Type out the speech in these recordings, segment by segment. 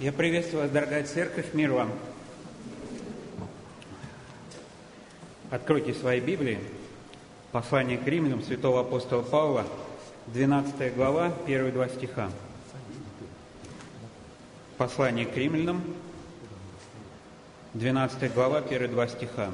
Я приветствую вас, дорогая церковь, мир вам. Откройте свои Библии, послание к римлянам святого апостола Павла, 12 глава, первые два стиха. Послание к римлянам, 12 глава, первые два стиха.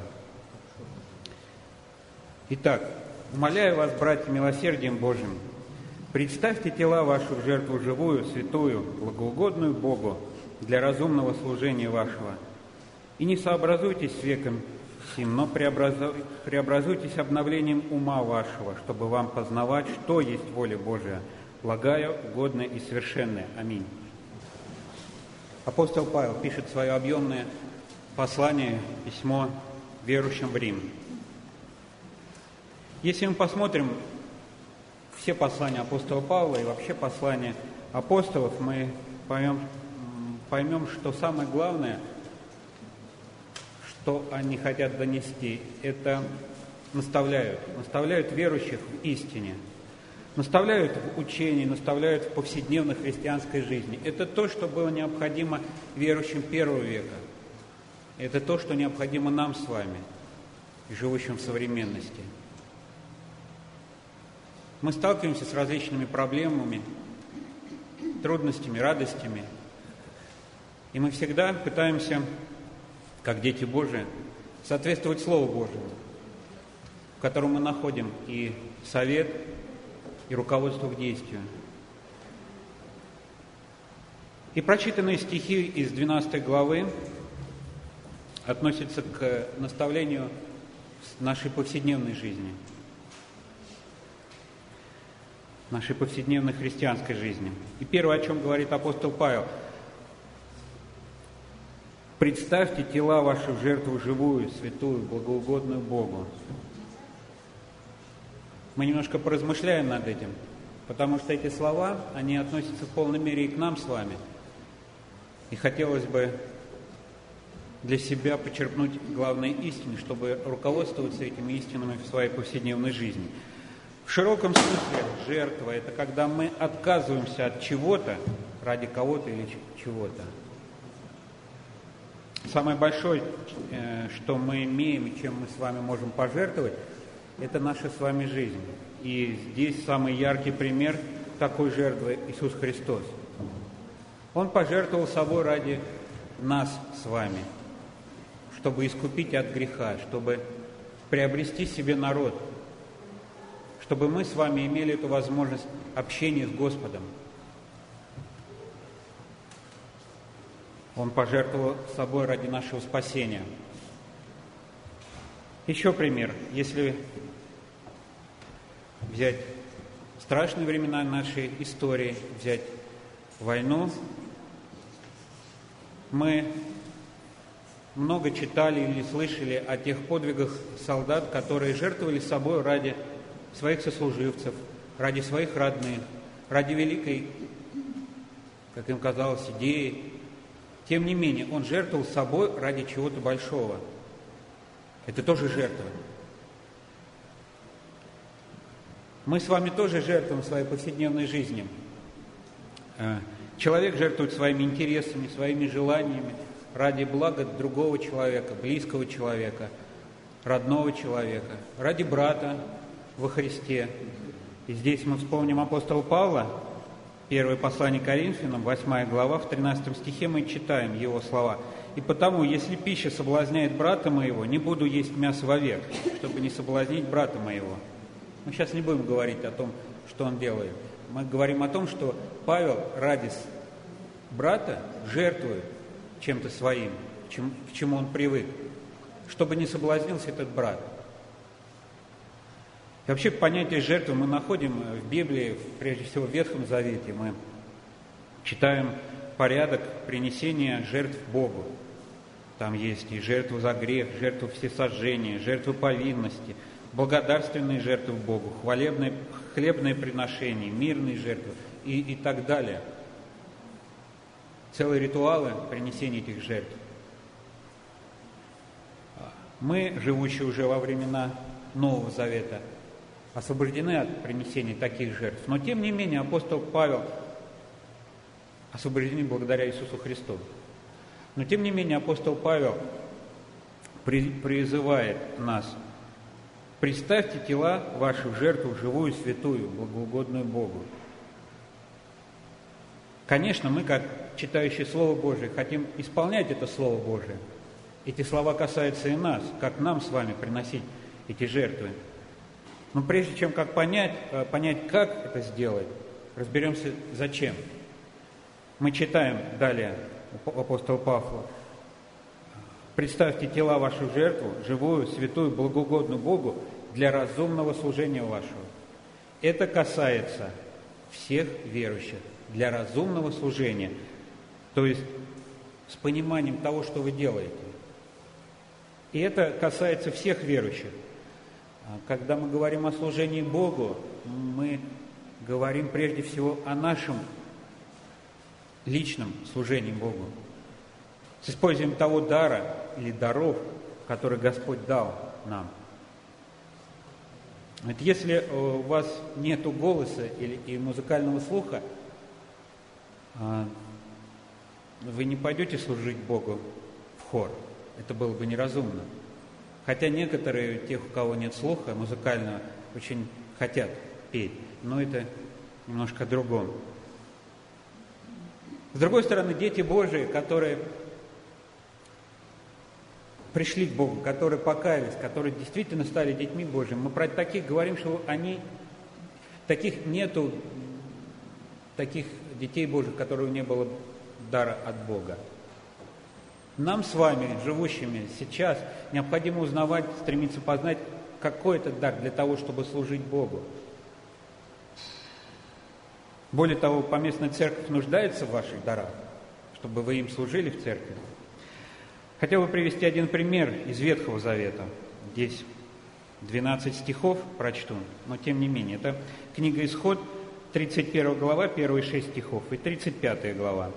Итак, умоляю вас, братья, милосердием Божьим, представьте тела ваши в жертву живую, святую, благоугодную Богу для разумного служения вашего. И не сообразуйтесь с веком сим, но преобразуйтесь обновлением ума вашего, чтобы вам познавать, что есть воля Божия, благая, угодная и совершенная. Аминь. Апостол Павел пишет свое объемное послание, письмо верующим в Рим. Если мы посмотрим все послания апостола Павла и вообще послания апостолов, мы поймем, что самое главное, что они хотят донести, это наставляют верующих в истине, наставляют в учении, наставляют в повседневной христианской жизни. Это то, что было необходимо верующим первого века. Это то, что необходимо нам с вами, живущим в современности. Мы сталкиваемся с различными проблемами, трудностями, радостями. И мы всегда пытаемся, как дети Божии, соответствовать Слову Божьему, в котором мы находим и совет, и руководство к действию. И прочитанные стихи из 12 главы относятся к наставлению нашей повседневной жизни, нашей повседневной христианской жизни. И первое, о чем говорит апостол Павел: представьте тела ваши в жертву живую, святую, благоугодную Богу. Мы немножко поразмышляем над этим, потому что эти слова, они относятся в полной мере и к нам с вами. И хотелось бы для себя почерпнуть главные истины, чтобы руководствоваться этими истинами в своей повседневной жизни. В широком смысле жертва – это когда мы отказываемся от чего-то ради кого-то или чего-то. Самое большое, что мы имеем и чем мы с вами можем пожертвовать, это наша с вами жизнь. И здесь самый яркий пример такой жертвы – Иисус Христос. Он пожертвовал собой ради нас с вами, чтобы искупить от греха, чтобы приобрести себе народ, чтобы мы с вами имели эту возможность общения с Господом. Он пожертвовал собой ради нашего спасения. Еще пример. Если взять страшные времена нашей истории, взять войну, мы много читали или слышали о тех подвигах солдат, которые жертвовали собой ради своих сослуживцев, ради своих родных, ради великой, как им казалось, идеи. Тем не менее, он жертвовал собой ради чего-то большого. Это тоже жертва. Мы с вами тоже жертвуем своей повседневной жизнью. Человек жертвует своими интересами, своими желаниями ради блага другого человека, близкого человека, родного человека, ради брата во Христе. И здесь мы вспомним апостола Павла, первое послание к Коринфянам, 8 глава, в 13 стихе мы читаем его слова. «И потому, если пища соблазняет брата моего, не буду есть мясо вовек, чтобы не соблазнить брата моего». Мы сейчас не будем говорить о том, что он делает. Мы говорим о том, что Павел ради брата жертвует чем-то своим, к чему он привык, чтобы не соблазнился этот брат. И вообще понятие жертвы мы находим в Библии, прежде всего в Ветхом Завете. Мы читаем порядок принесения жертв Богу. Там есть и жертву за грех, жертву всесожжения, жертву повинности, благодарственные жертвы Богу, хлебные приношения, мирные жертвы и так далее. Целые ритуалы принесения этих жертв. Мы, живущие уже во времена Нового Завета, освобождены от принесения таких жертв. Но тем не менее апостол Павел освобождены благодаря Иисусу Христу. Но тем не менее апостол Павел призывает нас: представьте тела ваши в жертву живую, святую, благоугодную Богу. Конечно, мы, как читающие Слово Божие, хотим исполнять это Слово Божие. Эти слова касаются и нас, как нам с вами приносить эти жертвы. Но прежде чем понять, как это сделать, разберемся, зачем. Мы читаем далее у апостола Павла: «Представьте тела вашу в жертву, живую, святую, благоугодную Богу, для разумного служения вашего». Это касается всех верующих, для разумного служения, то есть с пониманием того, что вы делаете. И это касается всех верующих. Когда мы говорим о служении Богу, мы говорим прежде всего о нашем личном служении Богу, с использованием того дара или даров, который Господь дал нам. Вот если у вас нет голоса и музыкального слуха, вы не пойдете служить Богу в хор. Это было бы неразумно. Хотя некоторые, тех, у кого нет слуха музыкального, очень хотят петь, но это немножко о другом. С другой стороны, дети Божии, которые пришли к Богу, которые покаялись, которые действительно стали детьми Божьими, мы про таких говорим, что нету таких детей Божьих, у которых не было дара от Бога. Нам с вами, живущими сейчас, необходимо узнавать, стремиться познать, какой это дар для того, чтобы служить Богу. Более того, поместная церковь нуждается в ваших дарах, чтобы вы им служили в церкви. Хотел бы привести один пример из Ветхого Завета. Здесь 12 стихов прочту, но тем не менее. Это книга Исход, 31 глава, первые 6 стихов, и 35 глава.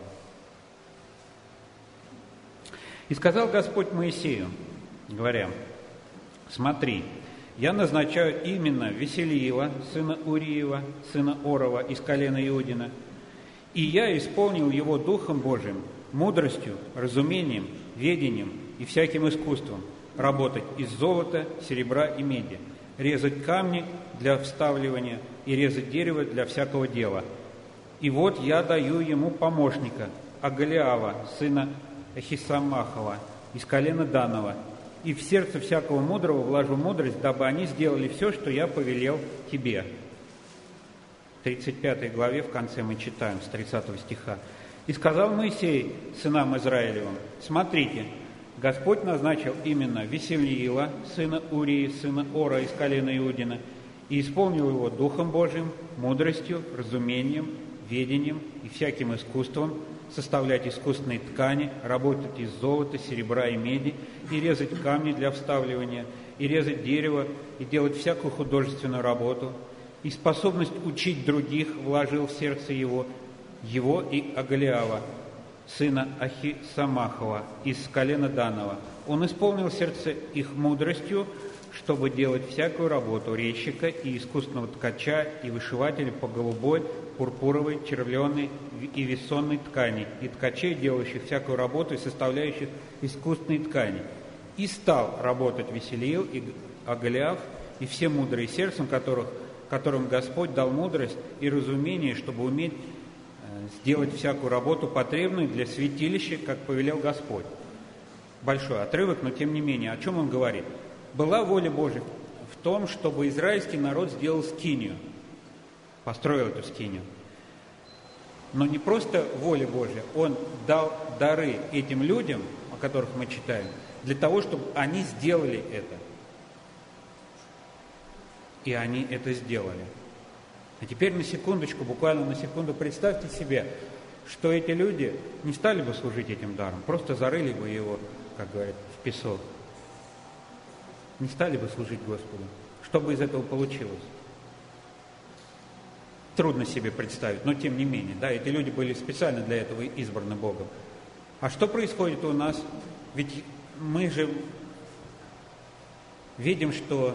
«И сказал Господь Моисею, говоря: смотри, я назначаю именно Веселиила, сына Уриева, сына Орова, из колена Иудина, и я исполнил его Духом Божиим, мудростью, разумением, ведением и всяким искусством, работать из золота, серебра и меди, резать камни для вставливания и резать дерево для всякого дела. И вот я даю ему помощника, Агалиава, сына Ахисамахова, из колена Данова, и в сердце всякого мудрого вложу мудрость, дабы они сделали все, что я повелел тебе». В 35 главе в конце мы читаем с 30 стиха. «И сказал Моисей сынам Израилевым: смотрите, Господь назначил именно Веселиила, сына Урии, сына Ора, из колена Иудина, и исполнил его Духом Божиим, мудростью, разумением, ведением и всяким искусством, составлять искусственные ткани, работать из золота, серебра и меди, и резать камни для вставливания, и резать дерево, и делать всякую художественную работу, и способность учить других вложил в сердце его и Агалиава, сына Ахисамахова, из колена Данова. Он исполнил сердце их мудростью, чтобы делать всякую работу резчика и искусственного ткача и вышивателя по голубой, пурпуровой, червленой и вессонной ткани, и ткачей, делающих всякую работу и составляющих искусственные ткани. И стал работать Веселиил и Агалиав, и все мудрые сердцем, которым Господь дал мудрость и разумение, чтобы уметь сделать всякую работу потребную для святилища, как повелел Господь». Большой отрывок, но тем не менее, о чем он говорит? Была воля Божья в том, чтобы израильский народ сделал скинию, построил эту скинию. Но не просто воля Божья, он дал дары этим людям, о которых мы читаем, для того, чтобы они сделали это. И они это сделали. А теперь на секундочку, буквально на секунду, представьте себе, что эти люди не стали бы служить этим даром, просто зарыли бы его, как говорят, в песок. Не стали бы служить Господу. Что бы из этого получилось? Трудно себе представить, но тем не менее, да, эти люди были специально для этого избраны Богом. А что происходит у нас? Ведь мы же видим, что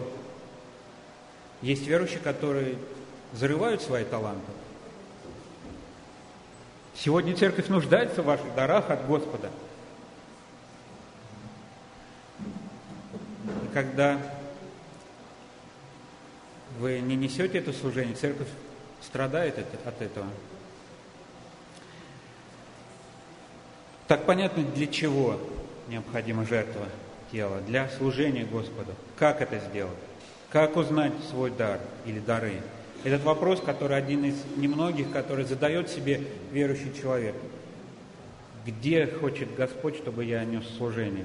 есть верующие, которые зарывают свои таланты, Сегодня церковь нуждается в ваших дарах от Господа. И когда вы не несете это служение, церковь страдает от этого. Так понятно, для чего необходима жертва тела? Для служения Господу. Как это сделать? Как узнать свой дар или дары? Этот вопрос, который один из немногих, который задает себе верующий человек. Где хочет Господь, чтобы я нес служение?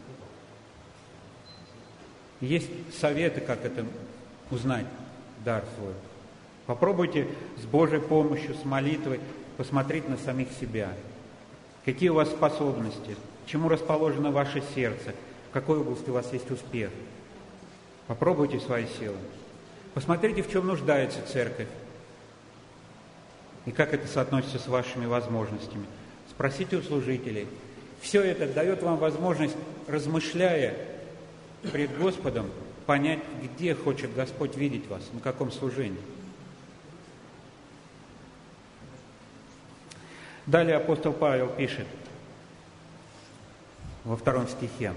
Есть советы, как это узнать, дар свой. Попробуйте с Божьей помощью, с молитвой посмотреть на самих себя. Какие у вас способности, к чему расположено ваше сердце, в какой области у вас есть успех. Попробуйте свои силы. Посмотрите, в чем нуждается церковь и как это соотносится с вашими возможностями. Спросите у служителей. Все это дает вам возможность, размышляя пред Господом, понять, где хочет Господь видеть вас, на каком служении. Далее апостол Павел пишет во 2 стихе: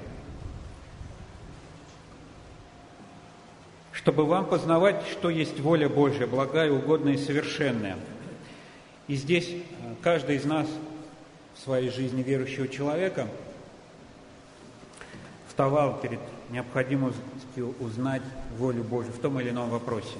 чтобы вам познавать, что есть воля Божья, благая, угодная и совершенная. И здесь каждый из нас в своей жизни верующего человека вставал перед необходимостью узнать волю Божью в том или ином вопросе.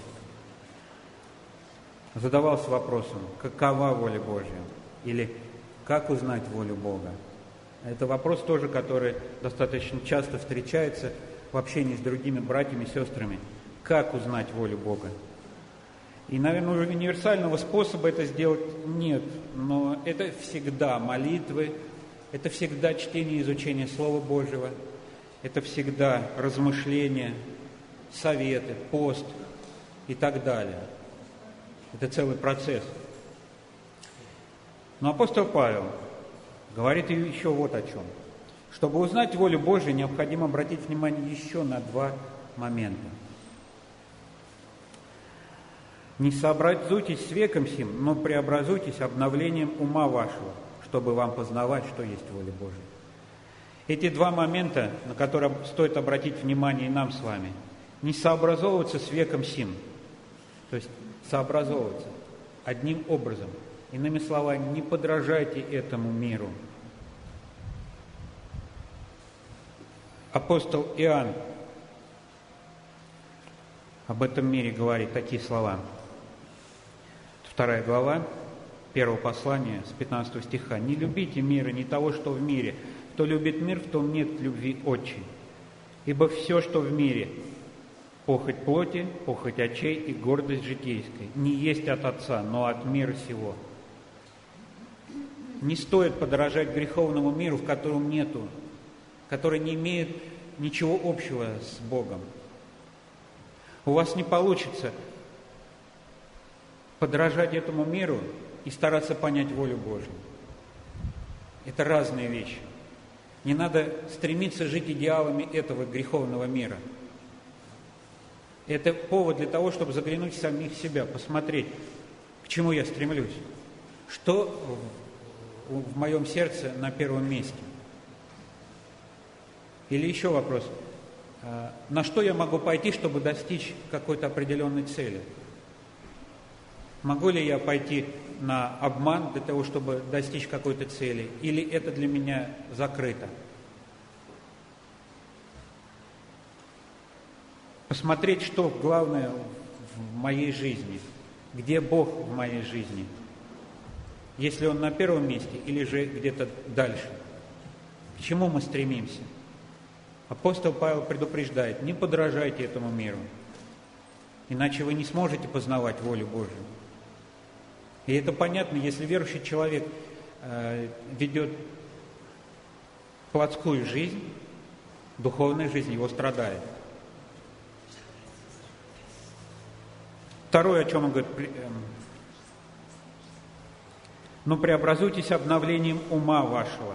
Задавался вопросом, какова воля Божья? Или как узнать волю Бога? Это вопрос тоже, который достаточно часто встречается в общении с другими братьями и сестрами. Как узнать волю Бога? И, наверное, универсального способа это сделать нет, но это всегда молитвы, это всегда чтение и изучение Слова Божьего, это всегда размышления, советы, пост и так далее. Это целый процесс. Но апостол Павел говорит еще вот о чем. Чтобы узнать волю Божию, необходимо обратить внимание еще на 2 момента. Не сообразуйтесь с веком сим, но преобразуйтесь обновлением ума вашего, чтобы вам познавать, что есть воля Божия. Эти 2 момента, на которые стоит обратить внимание и нам с вами. Не сообразовываться с веком сим, то есть сообразовываться одним образом. Иными словами, не подражайте этому миру. Апостол Иоанн об этом мире говорит такие слова. 2 глава 1 послания с 15 стиха. «Не любите мира, не того, что в мире. Кто любит мир, в том нет любви отчей. Ибо все, что в мире, похоть плоти, похоть очей и гордость житейская, не есть от Отца, но от мира сего». Не стоит подражать греховному миру, в котором нету, который не имеет ничего общего с Богом. У вас не получится подражать этому миру и стараться понять волю Божью. Это разные вещи. Не надо стремиться жить идеалами этого греховного мира. Это повод для того, чтобы заглянуть в самих себя, посмотреть, к чему я стремлюсь, что в моем сердце на первом месте. Или еще вопрос, на что я могу пойти, чтобы достичь какой-то определенной цели? Могу ли я пойти на обман для того, чтобы достичь какой-то цели? Или это для меня закрыто? Посмотреть, что главное в моей жизни, где Бог в моей жизни, если Он на первом месте или же где-то дальше. К чему мы стремимся? Апостол Павел предупреждает, не подражайте этому миру, иначе вы не сможете познавать волю Божью. И это понятно, если верующий человек ведет плотскую жизнь, духовная жизнь его страдает. Второе, о чем он говорит, но преобразуйтесь обновлением ума вашего.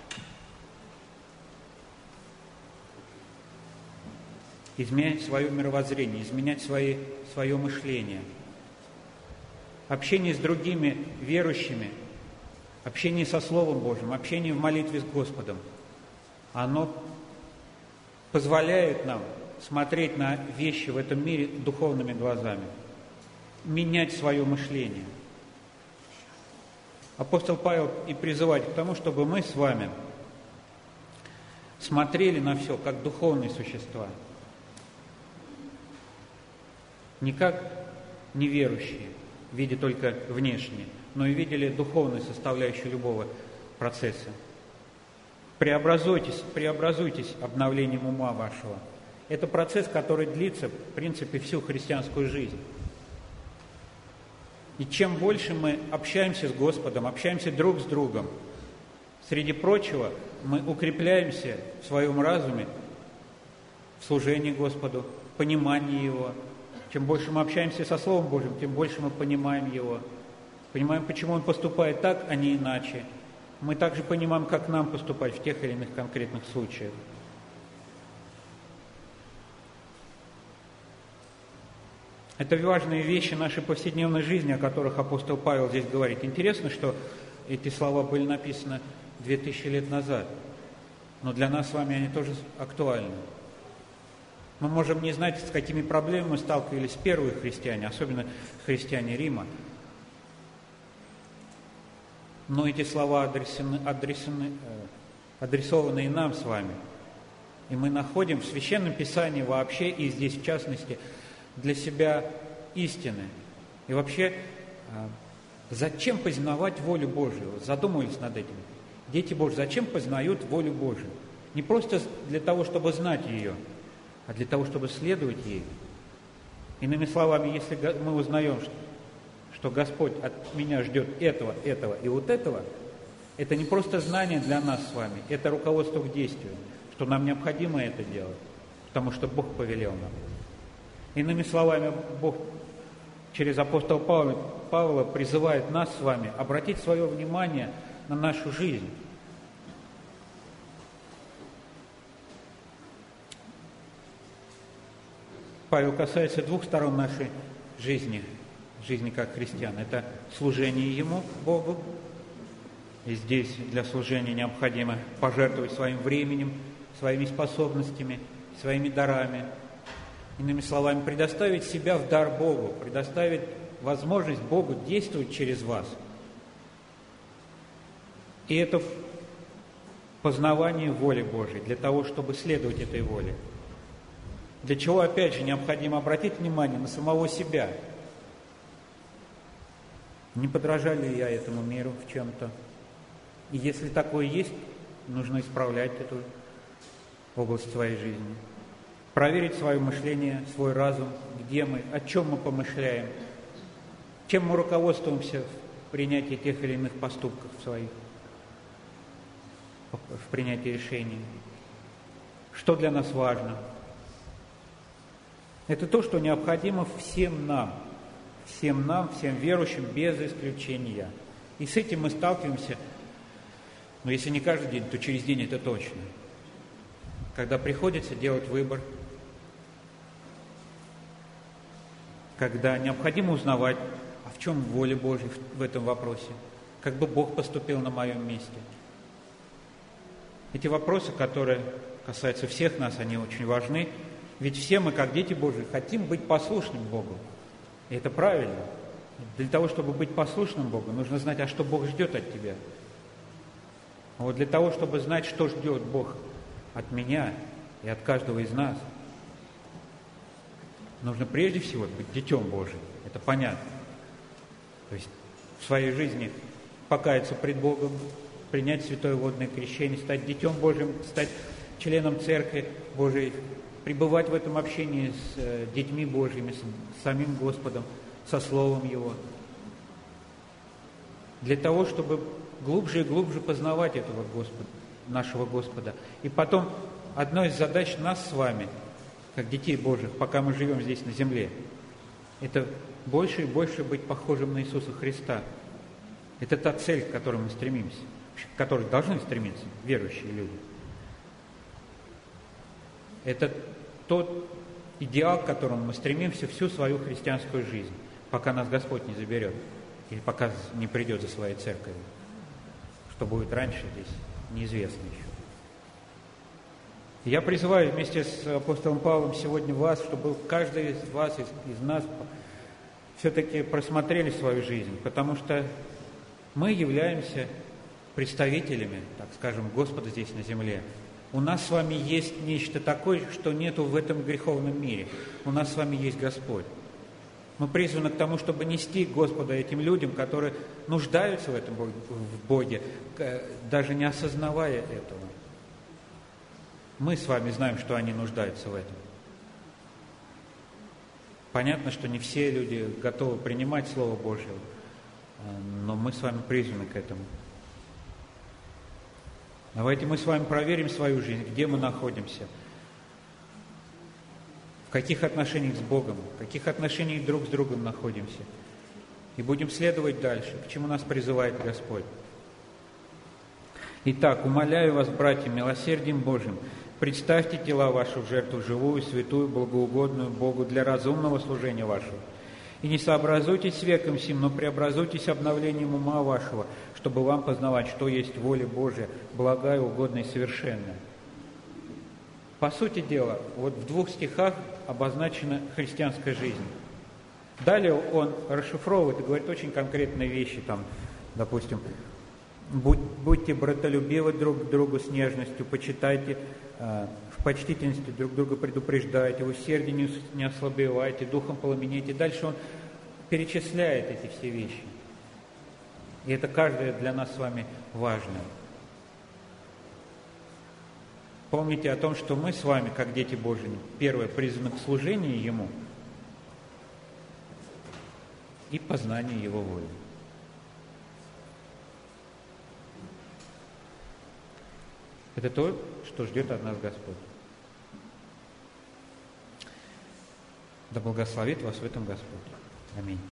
Изменять свое мировоззрение, изменять свое мышление. Общение с другими верующими общение со Словом Божьим, общение в молитве с Господом, оно позволяет нам смотреть на вещи в этом мире духовными глазами, менять свое мышление. Апостол Павел и призывает к тому, чтобы мы с вами смотрели на все как духовные существа, не как неверующие, видя только внешнее, но и видели духовную составляющую любого процесса. Преобразуйтесь обновлением ума вашего. Это процесс, который длится, в принципе, всю христианскую жизнь. И чем больше мы общаемся с Господом, общаемся друг с другом, среди прочего, мы укрепляемся в своем разуме, в служении Господу, в понимании Его. Чем больше мы общаемся со Словом Божьим, тем больше мы понимаем Его. Понимаем, почему Он поступает так, а не иначе. Мы также понимаем, как нам поступать в тех или иных конкретных случаях. Это важные вещи нашей повседневной жизни, о которых апостол Павел здесь говорит. Интересно, что эти слова были написаны 2000 лет назад, но для нас с вами они тоже актуальны. Мы можем не знать, с какими проблемами сталкивались первые христиане, особенно христиане Рима, но эти слова адресованы и нам с вами. И мы находим в Священном Писании вообще, и здесь в частности, для себя истины. И вообще, зачем познавать волю Божию? Задумывались над этим. Дети Божьи, зачем познают волю Божию? Не просто для того, чтобы знать ее, а для того, чтобы следовать ей. Иными словами, если мы узнаем, что Господь от меня ждет этого и вот этого, это не просто знание для нас с вами, это руководство к действию, что нам необходимо это делать, потому что Бог повелел нам. Иными словами, Бог через апостола Павла призывает нас с вами обратить свое внимание на нашу жизнь. Павел касается двух сторон нашей жизни как христиан. Это служение Ему, Богу. И здесь для служения необходимо пожертвовать своим временем, своими способностями, своими дарами. Иными словами, предоставить себя в дар Богу, предоставить возможность Богу действовать через вас. И это познавание воли Божьей, для того, чтобы следовать этой воле. Для чего, опять же, необходимо обратить внимание на самого себя. Не подражаю ли я этому миру в чем-то? И если такое есть, нужно исправлять эту область своей жизни. Проверить свое мышление, свой разум, где мы, о чем мы помышляем, чем мы руководствуемся в принятии тех или иных поступков своих, в принятии решений. Что для нас важно? Это то, что необходимо всем нам, всем верующим, без исключения. И с этим мы сталкиваемся, но если не каждый день, то через день это точно. Когда приходится делать выбор, когда необходимо узнавать, а в чем воля Божья в этом вопросе, как бы Бог поступил на моем месте. Эти вопросы, которые касаются всех нас, они очень важны, ведь все мы, как дети Божьи, хотим быть послушным Богу. И это правильно. Для того, чтобы быть послушным Богу, нужно знать, а что Бог ждет от тебя. А вот для того, чтобы знать, что ждет Бог от меня и от каждого из нас, нужно прежде всего быть детем Божьим. Это понятно. То есть в своей жизни покаяться пред Богом, принять святое водное крещение, стать детем Божьим, стать членом Церкви Божией, пребывать в этом общении с детьми Божьими, с самим Господом, со Словом Его. Для того, чтобы глубже и глубже познавать этого Господа, нашего Господа. И потом, одной из задач нас с вами, как детей Божьих, пока мы живем здесь на земле, это больше и больше быть похожим на Иисуса Христа. Это та цель, к которой мы стремимся, к которой должны стремиться верующие люди. Это тот идеал, к которому мы стремимся всю свою христианскую жизнь, пока нас Господь не заберет или пока не придет за своей церковью. Что будет раньше, здесь неизвестно еще. Я призываю вместе с апостолом Павлом сегодня вас, чтобы каждый из вас, из нас, все-таки просмотрели свою жизнь, потому что мы являемся представителями, так скажем, Господа здесь на земле. У нас с вами есть нечто такое, что нету в этом греховном мире. У нас с вами есть Господь. Мы призваны к тому, чтобы нести Господа этим людям, которые нуждаются в этом в Боге, даже не осознавая этого. Мы с вами знаем, что они нуждаются в этом. Понятно, что не все люди готовы принимать Слово Божье, но мы с вами призваны к этому. Давайте мы с вами проверим свою жизнь, где мы находимся, в каких отношениях с Богом, в каких отношениях друг с другом находимся. И будем следовать дальше, к чему нас призывает Господь. Итак, умоляю вас, братья, милосердием Божьим, представьте тела ваши в жертву живую, святую, благоугодную Богу для разумного служения вашего. И не сообразуйтесь с веком сим, но преобразуйтесь обновлением ума вашего, чтобы вам познавать, что есть воля Божия, благая, угодная и совершенная. По сути дела, вот в 2 стихах обозначена христианская жизнь. Далее он расшифровывает и говорит очень конкретные вещи, там, допустим, будьте братолюбивы друг к другу с нежностью, почитайте, в почтительности друг друга предупреждайте, в усердии не ослабевайте, духом пламенейте. Дальше он перечисляет эти все вещи. И это каждое для нас с вами важно. Помните о том, что мы с вами, как дети Божьи, первое, призваны к служению Ему и познанию Его воли. Это то, что ждет от нас Господь. Да благословит вас в этом Господь. Аминь.